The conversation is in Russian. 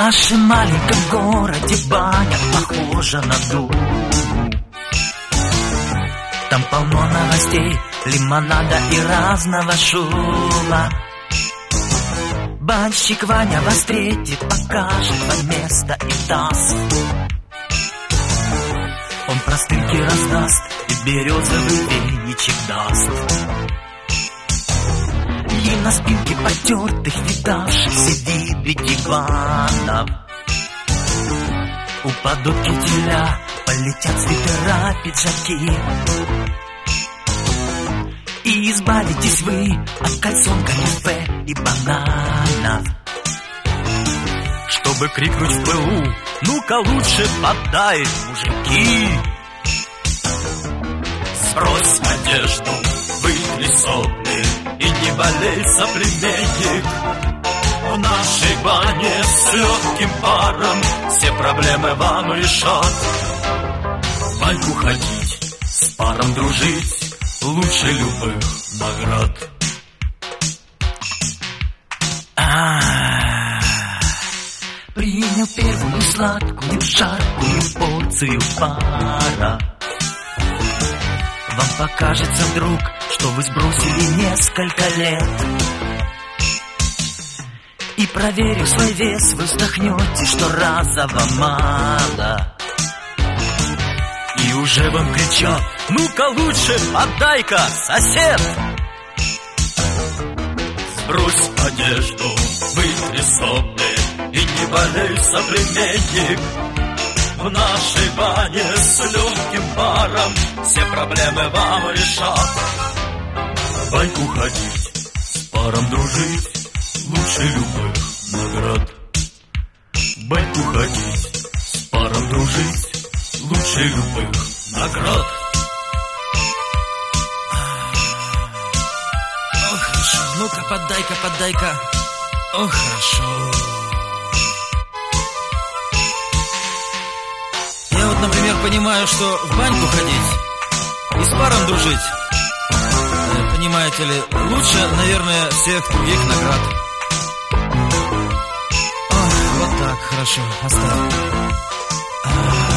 нашем маленьком городе баня похожа на дом. Там полно новостей, лимонада и разного шума. Банщик Ваня вас встретит, покажет вам место и таз. Он простынки раздаст и березовый веничек даст. И на спинке потертых, видавшихся диванов упадут кителя, полетят свитера, пиджаки. И избавитесь вы от кальсон, канифе и бананов. Чтобы крикнуть в пылу: ну-ка лучше подай, мужики! Сбрось одежду, вытри сопли и не болей, соплеменник. В нашей бане с легким паром все проблемы вам решат. В баньку ходить, с паром дружить лучше любых наград. Принял первую сладкую, жаркую порцию пара. Вам покажется вдруг, что вы сбросили несколько лет. И проверив свой вес, вы вздохнете, что разово мало. И уже вам кричат: ну-ка лучше подай-ка, сосед! Сбрось одежду, вытри сопли и не болей, соплеменник. В нашей бане с легким паром все проблемы вам решат. В баньку ходить, с паром дружить лучше любых наград. В баньку ходить, с паром дружить лучше любых наград. Ох, хорошо, ну-ка подай-ка. Ох, хорошо. Я вот, например, понимаю, что в баньку ходить и с паром дружить, понимаете ли, лучше, наверное, всех других наград. Ох, вот так, хорошо, оставь.